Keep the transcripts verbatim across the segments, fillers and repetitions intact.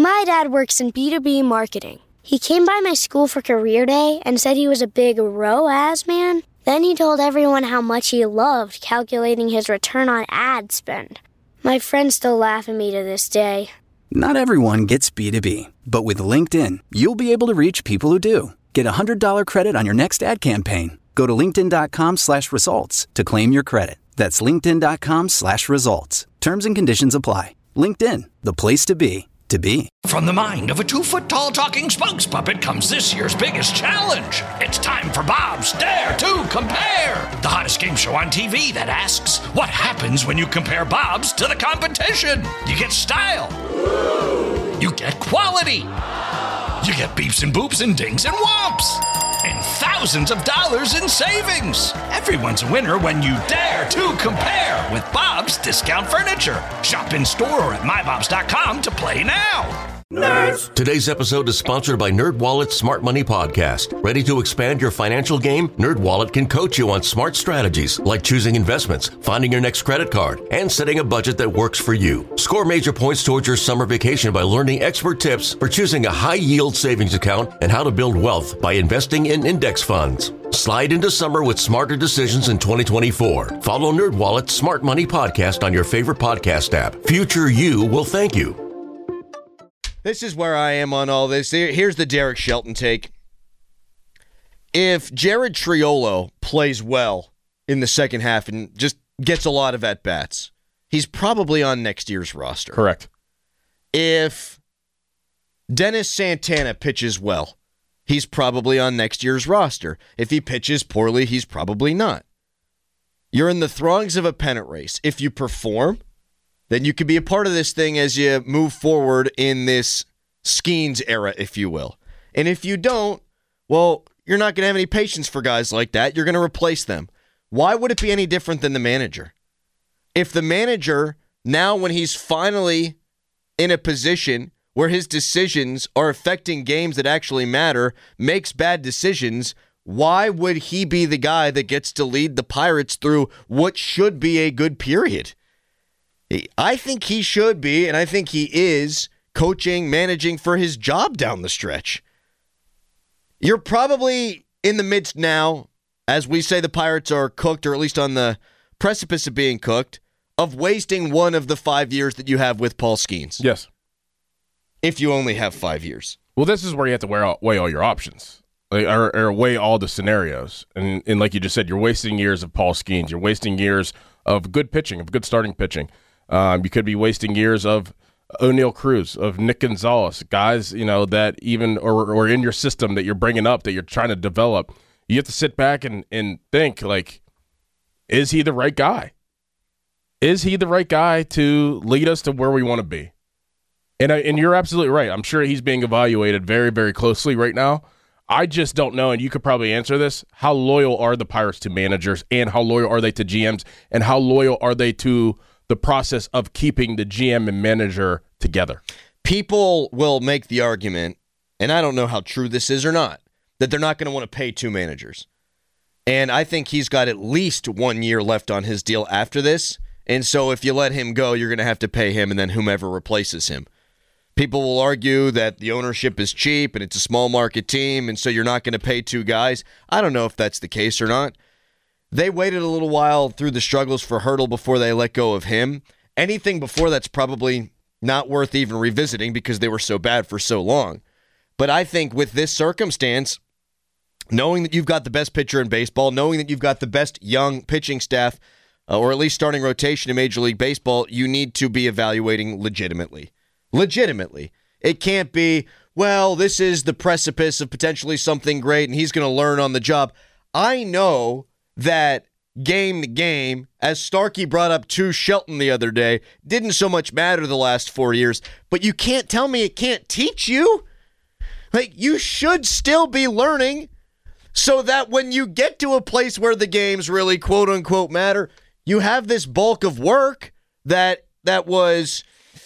My dad works in B two B marketing. He came by my school for career day and said he was a big R O A S man. Then he told everyone how much he loved calculating his return on ad spend. My friends still laugh at me to this day. Not everyone gets B two B, but with LinkedIn, you'll be able to reach people who do. Get a one hundred dollars credit on your next ad campaign. Go to linkedin.com slash results to claim your credit. That's linkedin.com slash results. Terms and conditions apply. LinkedIn, the place to be, to be. From the mind of a two-foot-tall talking spokes puppet comes this year's biggest challenge. It's time for Bob's Dare to Compare, the hottest game show on T V that asks, what happens when you compare Bob's to the competition? You get style. You get quality. You get beeps and boops and dings and whomps. And thousands of dollars in savings. Everyone's a winner when you dare to compare with Bob's Discount Furniture. Shop in store or at my bobs dot com to play now. Nerds. Today's episode is sponsored by NerdWallet's Smart Money Podcast. Ready to expand your financial game? NerdWallet can coach you on smart strategies like choosing investments, finding your next credit card, and setting a budget that works for you. Score major points towards your summer vacation by learning expert tips for choosing a high-yield savings account and how to build wealth by investing in index funds. Slide into summer with smarter decisions in twenty twenty-four. Follow NerdWallet's Smart Money Podcast on your favorite podcast app. Future you will thank you. This is where I am on all this. Here's the Derek Shelton take. If Jared Triolo plays well in the second half and just gets a lot of at-bats, he's probably on next year's roster. Correct. If Dennis Santana pitches well, he's probably on next year's roster. If he pitches poorly, he's probably not. You're in the throngs of a pennant race. If you perform, then you can be a part of this thing as you move forward in this Skeens era, if you will. And if you don't, well, you're not going to have any patience for guys like that. You're going to replace them. Why would it be any different than the manager? If the manager, now when he's finally in a position where his decisions are affecting games that actually matter, makes bad decisions, why would he be the guy that gets to lead the Pirates through what should be a good period? I think he should be, and I think he is, coaching, managing for his job down the stretch. You're probably in the midst now, as we say the Pirates are cooked, or at least on the precipice of being cooked, of wasting one of the five years that you have with Paul Skeens. Yes. If you only have five years. Well, this is where you have to weigh all, weigh all your options, like, or, or weigh all the scenarios. And, and like you just said, you're wasting years of Paul Skeens. You're wasting years of good pitching, of good starting pitching. Um, you could be wasting years of O'Neal Cruz, of Nick Gonzalez, guys, you know, that even or or in your system that you're bringing up, that you're trying to develop. You have to sit back and, and think, like, is he the right guy? Is he the right guy to lead us to where we want to be? And I, and you're absolutely right. I'm sure he's being evaluated very, very closely right now. I just don't know, and you could probably answer this, how loyal are the Pirates to managers, and how loyal are they to G Ms, and how loyal are they to the process of keeping the G M and manager together? People will make the argument, and I don't know how true this is or not, that they're not going to want to pay two managers. And I think he's got at least one year left on his deal after this. And so if you let him go, you're going to have to pay him and then whomever replaces him. People will argue that the ownership is cheap and it's a small market team, and so you're not going to pay two guys. I don't know if that's the case or not. They waited a little while through the struggles for Hurdle before they let go of him. Anything before that's probably not worth even revisiting because they were so bad for so long. But I think with this circumstance, knowing that you've got the best pitcher in baseball, knowing that you've got the best young pitching staff, uh, or at least starting rotation in Major League Baseball, you need to be evaluating legitimately. Legitimately. It can't be, well, this is the precipice of potentially something great and he's going to learn on the job. I know that game to game, as Starkey brought up to Shelton the other day, didn't so much matter the last four years, but you can't tell me it can't teach you. Like, you should still be learning so that when you get to a place where the games really quote unquote matter, you have this bulk of work that that was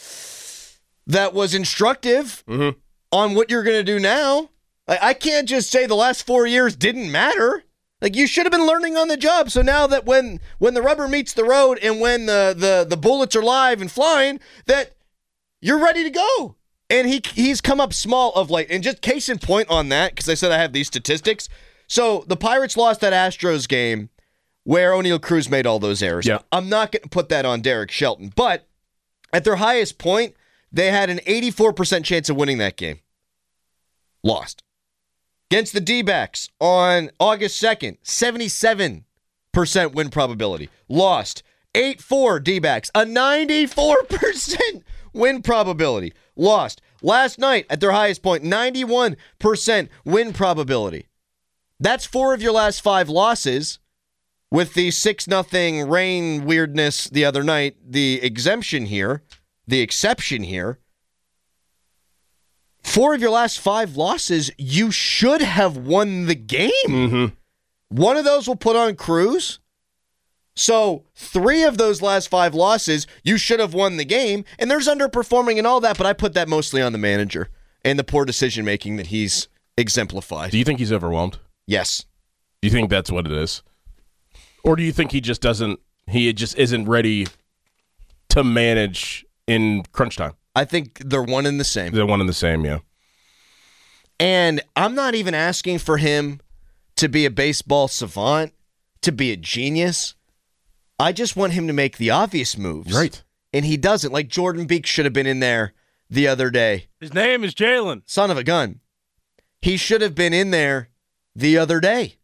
that was instructive mm-hmm. on what you're going to do now. I, I can't just say the last four years didn't matter. Like, you should have been learning on the job. So now that when when the rubber meets the road and when the, the, the bullets are live and flying, that you're ready to go. And he he's come up small of late. And just case in point on that, because I said I have these statistics. So the Pirates lost that Astros game where O'Neal Cruz made all those errors. Yeah. I'm not going to put that on Derek Shelton. But at their highest point, they had an eighty-four percent chance of winning that game. Lost. Against the D-backs on August second, seventy-seven percent win probability. Lost. eight four D-backs, a ninety-four percent win probability. Lost. Last night, at their highest point, ninety-one percent win probability. That's four of your last five losses, with the six nothing rain weirdness the other night, the exemption here, the exception here. Four of your last five losses, you should have won the game. Mm-hmm. One of those will put on Cruz. So three of those last five losses, you should have won the game. And there's underperforming and all that, but I put that mostly on the manager and the poor decision-making that he's exemplified. Do you think he's overwhelmed? Yes. Do you think that's what it is? Or do you think he just doesn't, he just isn't ready to manage in crunch time? I think they're one and the same. They're one and the same, yeah. And I'm not even asking for him to be a baseball savant, to be a genius. I just want him to make the obvious moves. Right. And he doesn't. Like Jordan Beeks should have been in there the other day. His name is Jalen. Son of a gun. He should have been in there the other day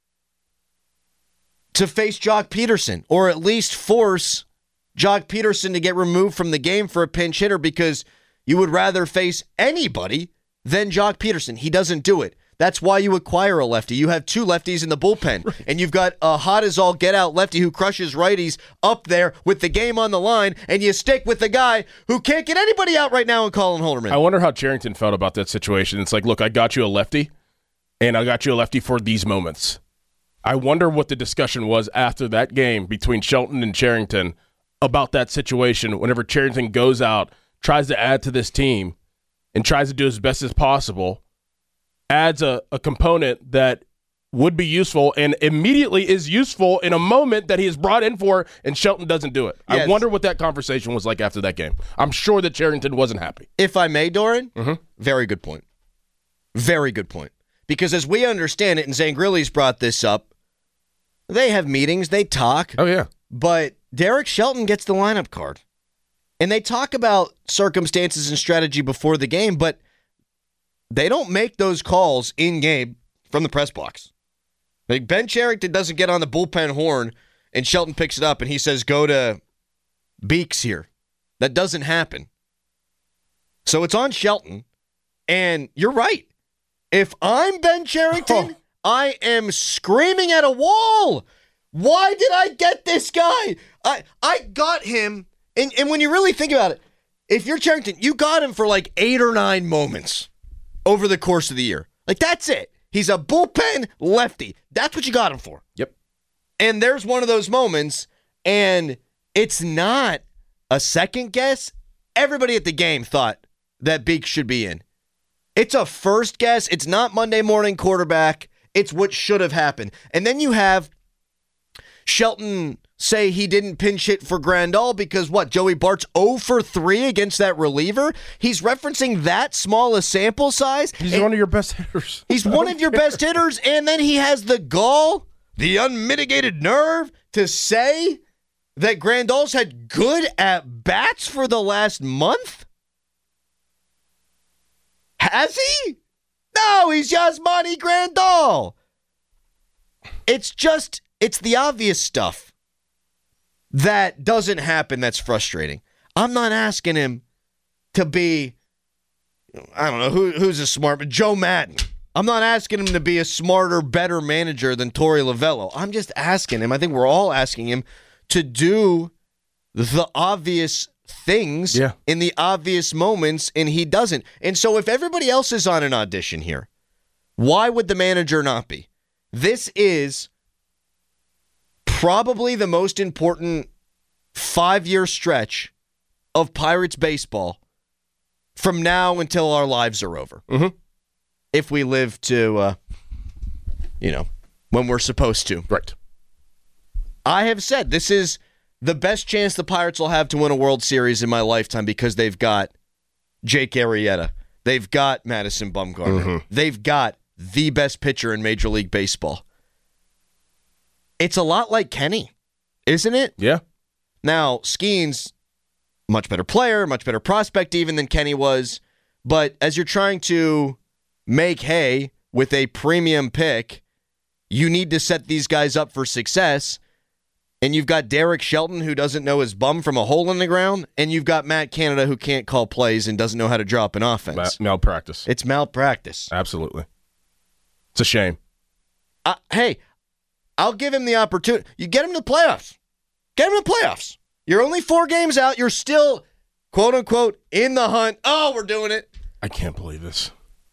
to face Jock Peterson, or at least force Jock Peterson to get removed from the game for a pinch hitter, because you would rather face anybody than Jock Peterson. He doesn't do it. That's why you acquire a lefty. You have two lefties in the bullpen, right, and you've got a hot as all get out lefty who crushes righties up there with the game on the line, and you stick with the guy who can't get anybody out right now in Colin Holderman. I wonder how Cherington felt about that situation. It's like, look, I got you a lefty, and I got you a lefty for these moments. I wonder what the discussion was after that game between Shelton and Cherington about that situation whenever Cherington goes out, tries to add to this team, and tries to do as best as possible, adds a, a component that would be useful and immediately is useful in a moment that he is brought in for, and Shelton doesn't do it. Yes. I wonder what that conversation was like after that game. I'm sure that Cherington wasn't happy. If I may, Doran, mm-hmm. very good point. Very good point. Because as we understand it, and Zangrilli's brought this up, they have meetings, they talk. Oh, yeah. But Derek Shelton gets the lineup card. And they talk about circumstances and strategy before the game, but they don't make those calls in-game from the press box. Like Ben Cherington doesn't get on the bullpen horn and Shelton picks it up and he says, go to Beeks here. That doesn't happen. So it's on Shelton. And you're right. If I'm Ben Cherington, oh. I am screaming at a wall. Why did I get this guy? I I got him. And, and when you really think about it, if you're Cherington, you got him for like eight or nine moments over the course of the year. Like, that's it. He's a bullpen lefty. That's what you got him for. Yep. And there's one of those moments, and it's not a second guess. Everybody at the game thought that Beeks should be in. It's a first guess. It's not Monday morning quarterback. It's what should have happened. And then you have Shelton say he didn't pinch hit for Grandal because, what, Joey Bart's oh for three against that reliever? He's referencing that small a sample size. He's one of your best hitters. He's one of your best hitters, and then he has the gall, the unmitigated nerve to say that Grandal's had good at-bats for the last month? Has he? No, he's Yasmani Grandal. It's just, it's the obvious stuff that doesn't happen that's frustrating. I'm not asking him to be, I don't know, who, who's a smart, Joe Madden. I'm not asking him to be a smarter, better manager than Torey Lovello. I'm just asking him, I think we're all asking him to do the obvious things yeah. in the obvious moments, and he doesn't. And so if everybody else is on an audition here, why would the manager not be? This is probably the most important five-year stretch of Pirates baseball from now until our lives are over. Mm-hmm. If we live to, uh, you know, when we're supposed to. Right. I have said this is the best chance the Pirates will have to win a World Series in my lifetime because they've got Jake Arrieta. They've got Madison Bumgarner. Mm-hmm. They've got the best pitcher in Major League Baseball. It's a lot like Kenny, isn't it? Yeah. Now, Skeens, much better player, much better prospect even than Kenny was. But as you're trying to make hay with a premium pick, you need to set these guys up for success. And you've got Derek Shelton, who doesn't know his bum from a hole in the ground. And you've got Matt Canada, who can't call plays and doesn't know how to draw up an offense. Ma- malpractice. It's malpractice. Absolutely. It's a shame. Uh, hey, I'll give him the opportunity. You get him to the playoffs. Get him to the playoffs. You're only four games out. You're still, quote unquote, in the hunt. Oh, we're doing it. I can't believe this.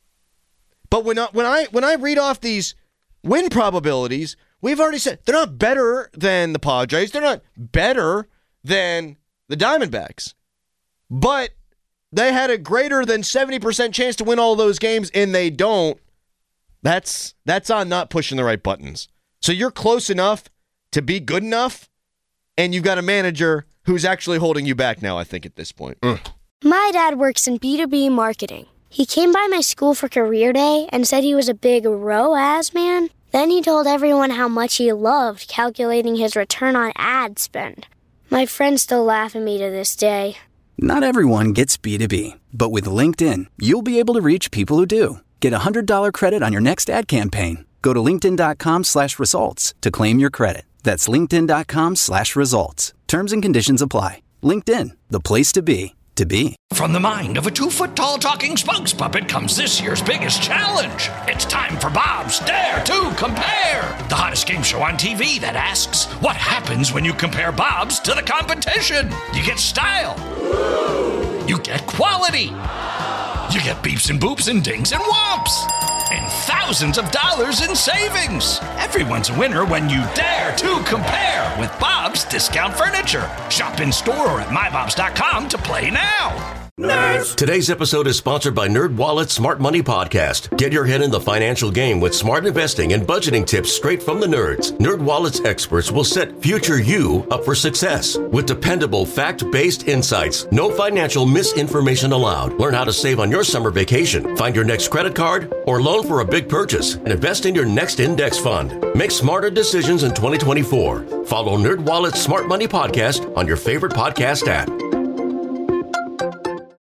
But when I, when I when I read off these win probabilities, we've already said they're not better than the Padres. They're not better than the Diamondbacks. But they had a greater than seventy percent chance to win all those games, and they don't. That's that's on not pushing the right buttons. So you're close enough to be good enough, and you've got a manager who's actually holding you back now, I think, at this point. Mm. My dad works in B two B marketing. He came by my school for career day and said he was a big R O A S man. Then he told everyone how much he loved calculating his return on ad spend. My friends still laugh at me to this day. Not everyone gets B two B, but with LinkedIn, you'll be able to reach people who do. Get a one hundred dollars credit on your next ad campaign. Go to linkedin.com slash results to claim your credit. That's linkedin.com slash results. Terms and conditions apply. LinkedIn, the place to be, to be. From the mind of a two-foot-tall talking spokes puppet comes this year's biggest challenge. It's time for Bob's Dare to Compare, the hottest game show on T V that asks, what happens when you compare Bob's to the competition? You get style. You get quality. You get beeps and boops and dings and whomps. And thousands of dollars in savings. Everyone's a winner when you dare to compare with Bob's Discount Furniture. Shop in store or at my bobs dot com to play now. Nerds. Today's episode is sponsored by NerdWallet's Smart Money Podcast. Get your head in the financial game with smart investing and budgeting tips straight from the nerds. NerdWallet's experts will set future you up for success with dependable, fact-based insights. No financial misinformation allowed. Learn how to save on your summer vacation, find your next credit card, or loan for a big purchase, and invest in your next index fund. Make smarter decisions in twenty twenty-four. Follow NerdWallet's Smart Money Podcast on your favorite podcast app.